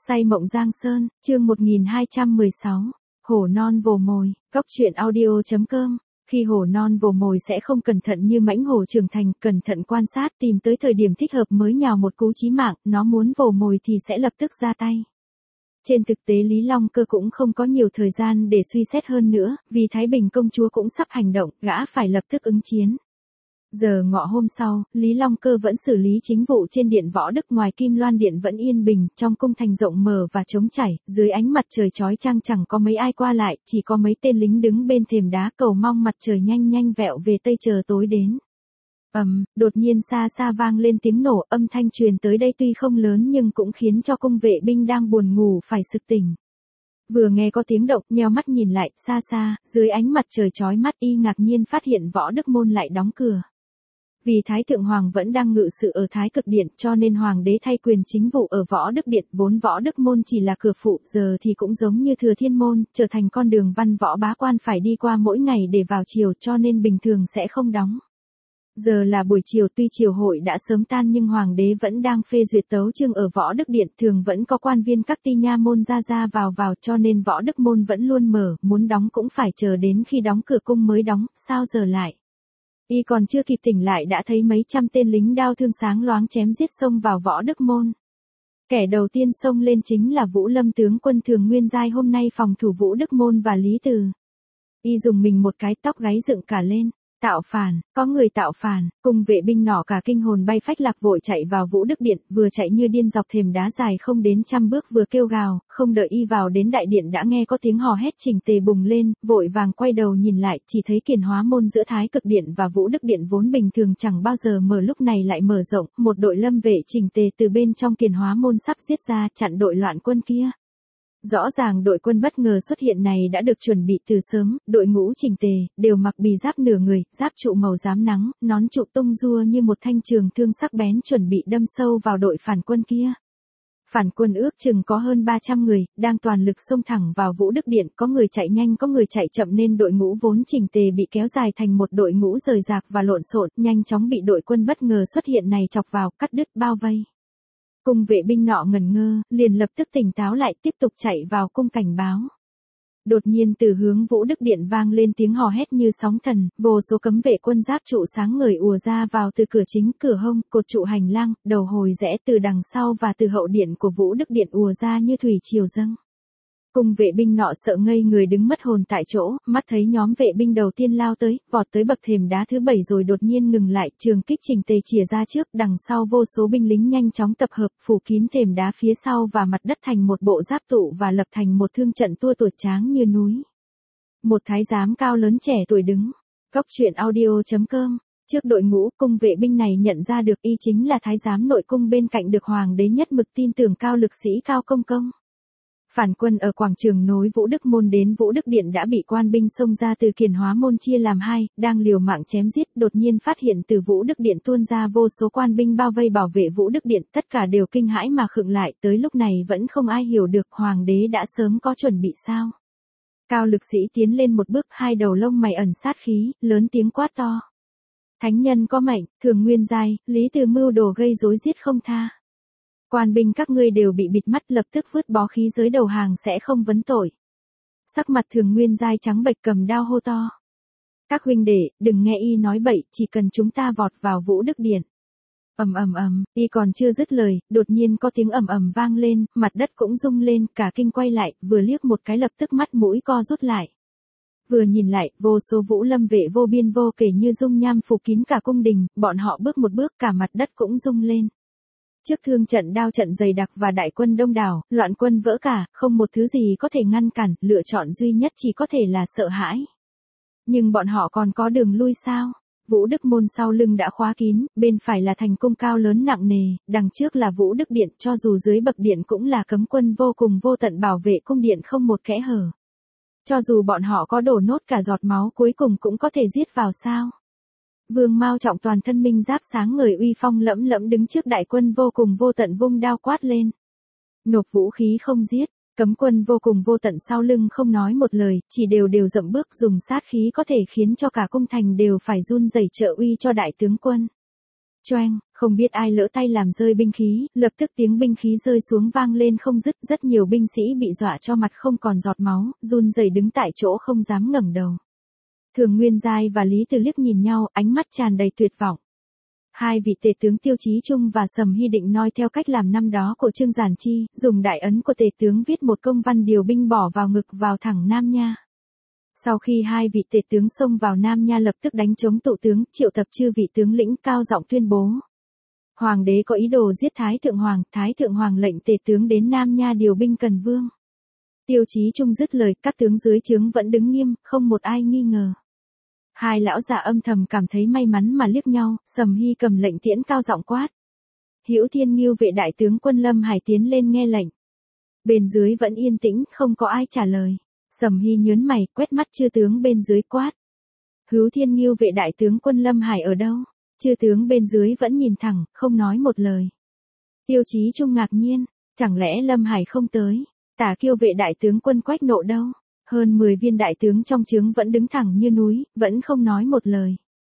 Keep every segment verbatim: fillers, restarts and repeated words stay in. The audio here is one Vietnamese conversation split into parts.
Say mộng Giang Sơn, chương một nghìn hai trăm mười sáu. Hổ non vồ mồi, góc truyện audio chấm com. Khi hổ non vồ mồi sẽ không cẩn thận như mãnh hổ trưởng thành, cẩn thận quan sát tìm tới thời điểm thích hợp mới nhào một cú chí mạng, nó muốn vồ mồi thì sẽ lập tức ra tay. Trên thực tế Lý Long Cơ cũng không có nhiều thời gian để suy xét hơn nữa, vì Thái Bình công chúa cũng sắp hành động, gã phải lập tức ứng chiến. Giờ ngọ hôm sau, Lý Long Cơ vẫn xử lý chính vụ trên điện Võ Đức, ngoài Kim Loan Điện vẫn yên bình, trong cung thành rộng mở và trống trải, dưới ánh mặt trời chói chang chẳng có mấy ai qua lại, chỉ có mấy tên lính đứng bên thềm đá cầu mong mặt trời nhanh nhanh vẹo về tây chờ tối đến. Ầm, um, đột nhiên xa xa vang lên tiếng nổ, âm thanh truyền tới đây tuy không lớn nhưng cũng khiến cho cung vệ binh đang buồn ngủ phải sực tỉnh. Vừa nghe có tiếng động, nheo mắt nhìn lại, xa xa, dưới ánh mặt trời chói mắt y ngạc nhiên phát hiện Võ Đức môn lại đóng cửa. Vì Thái Thượng Hoàng vẫn đang ngự sự ở Thái Cực Điện cho nên Hoàng đế thay quyền chính vụ ở Võ Đức Điện, vốn Võ Đức môn chỉ là cửa phụ, giờ thì cũng giống như Thừa Thiên môn, trở thành con đường văn võ bá quan phải đi qua mỗi ngày để vào triều, cho nên bình thường sẽ không đóng. Giờ là buổi chiều, tuy triều hội đã sớm tan nhưng Hoàng đế vẫn đang phê duyệt tấu chương ở Võ Đức Điện, thường vẫn có quan viên các ti nha môn ra ra vào vào, cho nên Võ Đức môn vẫn luôn mở, muốn đóng cũng phải chờ đến khi đóng cửa cung mới đóng, sao giờ lại. Y còn chưa kịp tỉnh lại đã thấy mấy trăm tên lính đao thương sáng loáng chém giết xông vào Võ Đức môn. Kẻ đầu tiên xông lên chính là Vũ Lâm tướng quân Thường Nguyên Giai, hôm nay phòng thủ Vũ Đức môn và Lý Từ. Y dùng mình một cái, tóc gáy dựng cả lên. Tạo phản, có người tạo phản, cùng vệ binh nỏ cả kinh hồn bay phách lạc vội chạy vào Vũ Đức Điện, vừa chạy như điên dọc thềm đá dài không đến trăm bước vừa kêu gào, không đợi y vào đến đại điện đã nghe có tiếng hò hét chỉnh tề bùng lên, vội vàng quay đầu nhìn lại, chỉ thấy Kiền Hóa môn giữa Thái Cực Điện và Vũ Đức Điện vốn bình thường chẳng bao giờ mở lúc này lại mở rộng, một đội lâm vệ chỉnh tề từ bên trong Kiền Hóa môn sắp giết ra chặn đội loạn quân kia. Rõ ràng đội quân bất ngờ xuất hiện này đã được chuẩn bị từ sớm, đội ngũ chỉnh tề, đều mặc bì giáp nửa người, giáp trụ màu rám nắng, nón trụ tung rua như một thanh trường thương sắc bén chuẩn bị đâm sâu vào đội phản quân kia. Phản quân ước chừng có hơn ba trăm người, đang toàn lực xông thẳng vào Vũ Đức Điện, có người chạy nhanh có người chạy chậm nên đội ngũ vốn chỉnh tề bị kéo dài thành một đội ngũ rời rạc và lộn xộn, nhanh chóng bị đội quân bất ngờ xuất hiện này chọc vào, cắt đứt bao vây. Cung vệ binh nọ ngẩn ngơ, liền lập tức tỉnh táo lại tiếp tục chạy vào cung cảnh báo. Đột nhiên từ hướng Vũ Đức Điện vang lên tiếng hò hét như sóng thần, vô số cấm vệ quân giáp trụ sáng ngời ùa ra vào từ cửa chính, cửa hông, cột trụ hành lang, đầu hồi rẽ từ đằng sau và từ hậu điện của Vũ Đức Điện ùa ra như thủy triều dâng. Cung vệ binh nọ sợ ngây người đứng mất hồn tại chỗ, mắt thấy nhóm vệ binh đầu tiên lao tới, vọt tới bậc thềm đá thứ bảy rồi đột nhiên ngừng lại, trường kích chỉnh tề chìa ra trước, đằng sau vô số binh lính nhanh chóng tập hợp, phủ kín thềm đá phía sau và mặt đất thành một bộ giáp tụ và lập thành một thương trận tua tuột tráng như núi. Một thái giám cao lớn trẻ tuổi đứng. Góc truyện audio chấm com. Trước đội ngũ, cung vệ binh này nhận ra được y chính là thái giám nội cung bên cạnh được Hoàng đế nhất mực tin tưởng Cao Lực Sĩ Cao Công Công. Phản quân ở quảng trường nối Vũ Đức môn đến Vũ Đức Điện đã bị quan binh xông ra từ Kiền Hóa môn chia làm hai, đang liều mạng chém giết, đột nhiên phát hiện từ Vũ Đức Điện tuôn ra vô số quan binh bao vây bảo vệ Vũ Đức Điện, tất cả đều kinh hãi mà khựng lại, tới lúc này vẫn không ai hiểu được Hoàng đế đã sớm có chuẩn bị sao. Cao Lực Sĩ tiến lên một bước, hai đầu lông mày ẩn sát khí, lớn tiếng quát to. Thánh nhân có mệnh, Thường Nguyên Giai, Lý Từ mưu đồ gây rối giết không tha. Quan binh các ngươi đều bị bịt mắt, lập tức vứt bó khí giới đầu hàng sẽ không vấn tội. Sắc mặt Thường Nguyên Giai trắng bệch cầm đao hô to. Các huynh đệ, đừng nghe y nói bậy, chỉ cần chúng ta vọt vào Vũ Đức Điện. Ầm ầm ầm, y còn chưa dứt lời, đột nhiên có tiếng ầm ầm vang lên, mặt đất cũng rung lên, cả kinh quay lại, vừa liếc một cái lập tức mắt mũi co rút lại. Vừa nhìn lại, vô số Vũ Lâm vệ vô biên vô kể như dung nham phủ kín cả cung đình, bọn họ bước một bước cả mặt đất cũng rung lên. Trước thương trận đao trận dày đặc và đại quân đông đảo, loạn quân vỡ cả, không một thứ gì có thể ngăn cản, lựa chọn duy nhất chỉ có thể là sợ hãi. Nhưng bọn họ còn có đường lui sao? Vũ Đức môn sau lưng đã khóa kín, bên phải là thành cung cao lớn nặng nề, đằng trước là Vũ Đức Điện, cho dù dưới bậc điện cũng là cấm quân vô cùng vô tận bảo vệ cung điện không một kẽ hở. Cho dù bọn họ có đổ nốt cả giọt máu cuối cùng cũng có thể giết vào sao? Vương Mao Trọng toàn thân minh giáp sáng ngời uy phong lẫm lẫm đứng trước đại quân vô cùng vô tận vung đao quát lên. Nộp vũ khí không giết, cấm quân vô cùng vô tận sau lưng không nói một lời, chỉ đều đều dậm bước dùng sát khí có thể khiến cho cả cung thành đều phải run rẩy trợ uy cho đại tướng quân. Choeng, Không biết ai lỡ tay làm rơi binh khí, lập tức tiếng binh khí rơi xuống vang lên không dứt, rất nhiều binh sĩ bị dọa cho mặt không còn giọt máu, run rẩy đứng tại chỗ không dám ngẩng đầu. Thường Nguyên Giai và Lý Từ liếc nhìn nhau, ánh mắt tràn đầy tuyệt vọng. Hai vị tể tướng Tiêu Chí Trung và Sầm Hy định noi theo cách làm năm đó của Trương Giản Chi, dùng đại ấn của tể tướng viết một công văn điều binh bỏ vào ngực vào thẳng Nam Nha. Sau khi hai vị tể tướng xông vào Nam Nha lập tức đánh chống tụ tướng, triệu tập chư vị tướng lĩnh cao giọng tuyên bố. Hoàng đế có ý đồ giết Thái Thượng Hoàng, Thái Thượng Hoàng lệnh tể tướng đến Nam Nha điều binh cần vương. Tiêu Chí Trung dứt lời, các tướng dưới trướng vẫn đứng nghiêm, không một ai nghi ngờ. Hai lão già âm thầm cảm thấy may mắn mà liếc nhau, Sầm Hy cầm lệnh tiễn cao giọng quát. Hữu Thiên Ngưu vệ đại tướng quân Lâm Hải tiến lên nghe lệnh. Bên dưới vẫn yên tĩnh, không có ai trả lời. Sầm Hy nhớn mày, quét mắt chư tướng bên dưới quát. Hữu Thiên Ngưu vệ đại tướng quân Lâm Hải ở đâu? Chư tướng bên dưới vẫn nhìn thẳng, không nói một lời. Tiêu Chí Trung ngạc nhiên, chẳng lẽ Lâm Hải không tới? Tả Kiêu vệ đại tướng quân Quách Nộ đâu? Hơn mười viên đại tướng trong trướng vẫn đứng thẳng như núi, vẫn không nói một lời.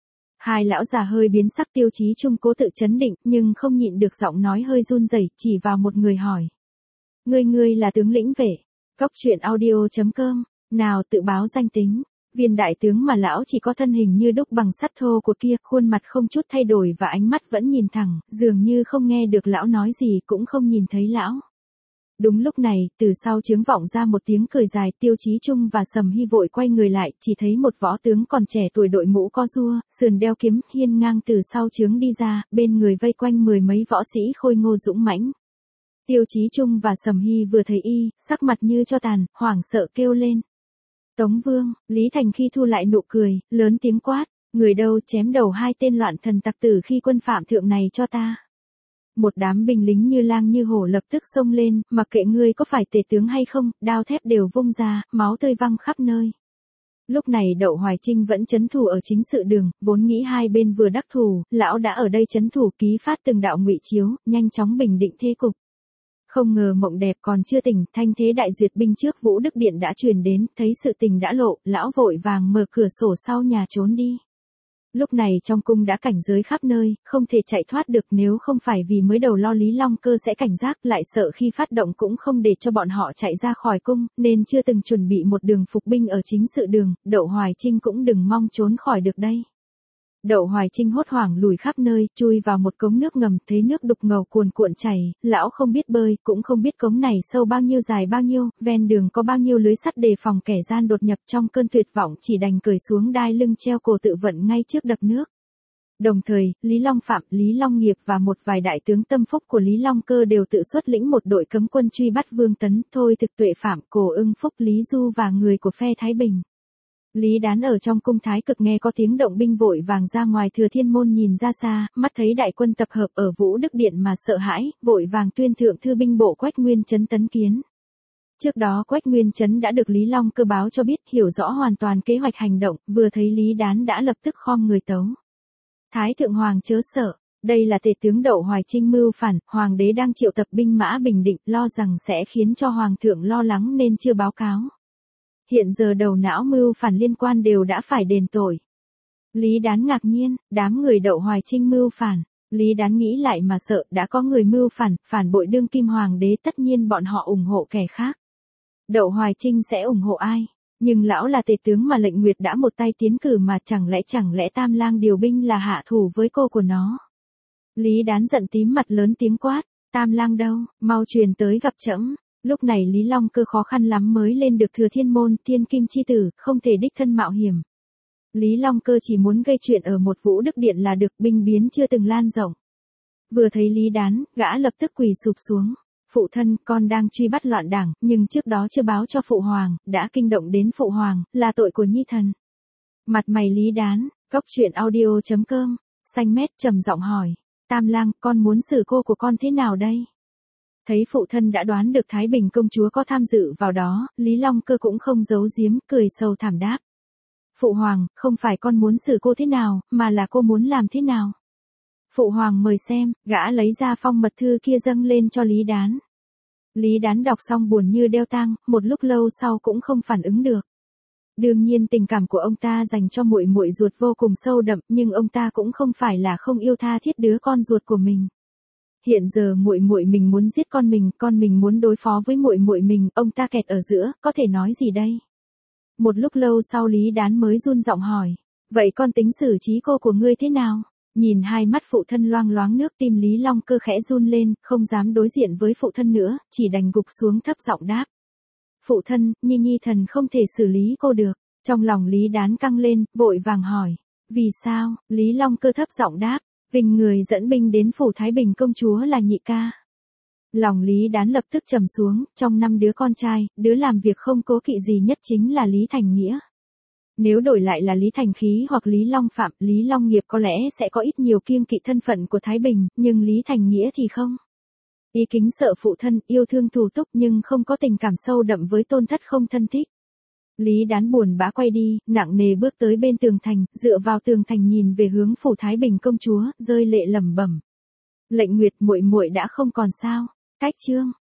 Hai lão già hơi biến sắc. Tiêu Chí Trung cố tự chấn định, nhưng không nhịn được giọng nói hơi run rẩy, chỉ vào một người hỏi. Ngươi ngươi là tướng lĩnh vệ. Cóc truyện audio chấm com, nào tự báo danh tính. Viên đại tướng mà lão chỉ có thân hình như đúc bằng sắt thô của kia, khuôn mặt không chút thay đổi và ánh mắt vẫn nhìn thẳng, dường như không nghe được lão nói gì cũng không nhìn thấy lão. Đúng lúc này, từ sau trướng vọng ra một tiếng cười dài. Tiêu Chí Trung và Sầm Hy vội quay người lại, chỉ thấy một võ tướng còn trẻ tuổi đội mũ co rua, sườn đeo kiếm, hiên ngang từ sau trướng đi ra, bên người vây quanh mười mấy võ sĩ khôi ngô dũng mãnh. Tiêu Chí Trung và Sầm Hy vừa thấy y, sắc mặt như cho tàn, hoảng sợ kêu lên. Tống Vương, Lý Thành khi thu lại nụ cười, lớn tiếng quát, người đâu chém đầu hai tên loạn thần tặc tử khi quân phạm thượng này cho ta. Một đám binh lính như lang như hổ lập tức xông lên, mặc kệ ngươi có phải tể tướng hay không, đao thép đều vung ra, máu tươi văng khắp nơi. Lúc này Đậu Hoài Trinh vẫn trấn thủ ở chính sự đường, vốn nghĩ hai bên vừa đắc thủ, lão đã ở đây trấn thủ ký phát từng đạo ngụy chiếu, nhanh chóng bình định thế cục. Không ngờ mộng đẹp còn chưa tỉnh, thanh thế đại duyệt binh trước Vũ Đức Điện đã truyền đến, thấy sự tình đã lộ, lão vội vàng mở cửa sổ sau nhà trốn đi. Lúc này trong cung đã cảnh giới khắp nơi, không thể chạy thoát được, nếu không phải vì mới đầu lo Lý Long Cơ sẽ cảnh giác, lại sợ khi phát động cũng không để cho bọn họ chạy ra khỏi cung, nên chưa từng chuẩn bị một đường phục binh ở chính sự đường, Đậu Hoài Trinh cũng đừng mong trốn khỏi được đây. Đậu Hoài Trinh hốt hoảng lùi khắp nơi, chui vào một cống nước ngầm, thấy nước đục ngầu cuồn cuộn chảy, lão không biết bơi, cũng không biết cống này sâu bao nhiêu dài bao nhiêu, ven đường có bao nhiêu lưới sắt đề phòng kẻ gian đột nhập, trong cơn tuyệt vọng chỉ đành cởi xuống đai lưng treo cổ tự vận ngay trước đập nước. Đồng thời, Lý Long Phạm, Lý Long Nghiệp và một vài đại tướng tâm phúc của Lý Long Cơ đều tự xuất lĩnh một đội cấm quân truy bắt Vương Tấn, Thôi Thực Tuệ Phạm, Cổ Ưng Phúc, Lý Du và người của phe Thái Bình. Lý Đán ở trong cung Thái Cực nghe có tiếng động binh vội vàng ra ngoài Thừa Thiên Môn nhìn ra xa, mắt thấy đại quân tập hợp ở Vũ Đức Điện mà sợ hãi, vội vàng tuyên thượng thư binh bộ Quách Nguyên Chấn tấn kiến. Trước đó Quách Nguyên Chấn đã được Lý Long Cơ báo cho biết, hiểu rõ hoàn toàn kế hoạch hành động, vừa thấy Lý Đán đã lập tức khom người tấu. Thái Thượng Hoàng chớ sợ, đây là tể tướng Đậu Hoài Trinh mưu phản, Hoàng đế đang triệu tập binh mã bình định, lo rằng sẽ khiến cho Hoàng thượng lo lắng nên chưa báo cáo. Hiện giờ đầu não mưu phản liên quan đều đã phải đền tội. Lý Đán ngạc nhiên, đám người Đậu Hoài Trinh mưu phản. Lý Đán nghĩ lại mà sợ, đã có người mưu phản, phản bội đương kim hoàng đế, tất nhiên bọn họ ủng hộ kẻ khác. Đậu Hoài Trinh sẽ ủng hộ ai? Nhưng lão là tể tướng mà lệnh Nguyệt đã một tay tiến cử mà, chẳng lẽ chẳng lẽ Tam Lang điều binh là hạ thủ với cô của nó? Lý Đán giận tím mặt lớn tiếng quát, Tam Lang đâu, mau truyền tới gặp trẫm. Lúc này Lý Long Cơ khó khăn lắm mới lên được Thừa Thiên Môn, thiên kim chi tử, không thể đích thân mạo hiểm. Lý Long Cơ chỉ muốn gây chuyện ở một Vũ Đức Điện là được, binh biến chưa từng lan rộng. Vừa thấy Lý Đán, gã lập tức quỳ sụp xuống. Phụ thân, con đang truy bắt loạn đảng, nhưng trước đó chưa báo cho Phụ Hoàng, đã kinh động đến Phụ Hoàng, là tội của nhi thần. Mặt mày Lý Đán, cóc truyện audio chấm com, xanh mét trầm giọng hỏi, Tam Lang, con muốn xử cô của con thế nào đây? Thấy phụ thân đã đoán được Thái Bình công chúa có tham dự vào đó, Lý Long Cơ cũng không giấu giếm, cười sâu thảm đáp. Phụ Hoàng, không phải con muốn xử cô thế nào, mà là cô muốn làm thế nào? Phụ Hoàng mời xem, gã lấy ra phong mật thư kia dâng lên cho Lý Đán. Lý Đán đọc xong buồn như đeo tang, một lúc lâu sau cũng không phản ứng được. Đương nhiên tình cảm của ông ta dành cho muội muội ruột vô cùng sâu đậm, nhưng ông ta cũng không phải là không yêu tha thiết đứa con ruột của mình. Hiện giờ muội muội mình muốn giết con mình, con mình muốn đối phó với muội muội mình, ông ta kẹt ở giữa, có thể nói gì đây? Một lúc lâu sau Lý Đán mới run giọng hỏi, vậy con tính xử trí cô của ngươi thế nào? Nhìn hai mắt phụ thân loang loáng nước, tim Lý Long Cơ khẽ run lên, không dám đối diện với phụ thân nữa, chỉ đành gục xuống thấp giọng đáp. Phụ thân, Nhi Nhi thần không thể xử lý cô được. Trong lòng Lý Đán căng lên, vội vàng hỏi. Vì sao? Lý Long Cơ thấp giọng đáp. Vinh người dẫn binh đến phủ Thái Bình công chúa là nhị ca. Lòng Lý Đán lập tức trầm xuống, trong năm đứa con trai, đứa làm việc không cố kỵ gì nhất chính là Lý Thành Nghĩa. Nếu đổi lại là Lý Thành Khí hoặc Lý Long Phạm, Lý Long Nghiệp có lẽ sẽ có ít nhiều kiêng kỵ thân phận của Thái Bình, nhưng Lý Thành Nghĩa thì không. Y kính sợ phụ thân, yêu thương thủ túc nhưng không có tình cảm sâu đậm với tôn thất không thân thích. Lý Đán buồn bã quay đi, nặng nề bước tới bên tường thành, dựa vào tường thành nhìn về hướng phủ Thái Bình công chúa, rơi lệ lẩm bẩm. Lệnh Nguyệt muội muội đã không còn sao? Cách chương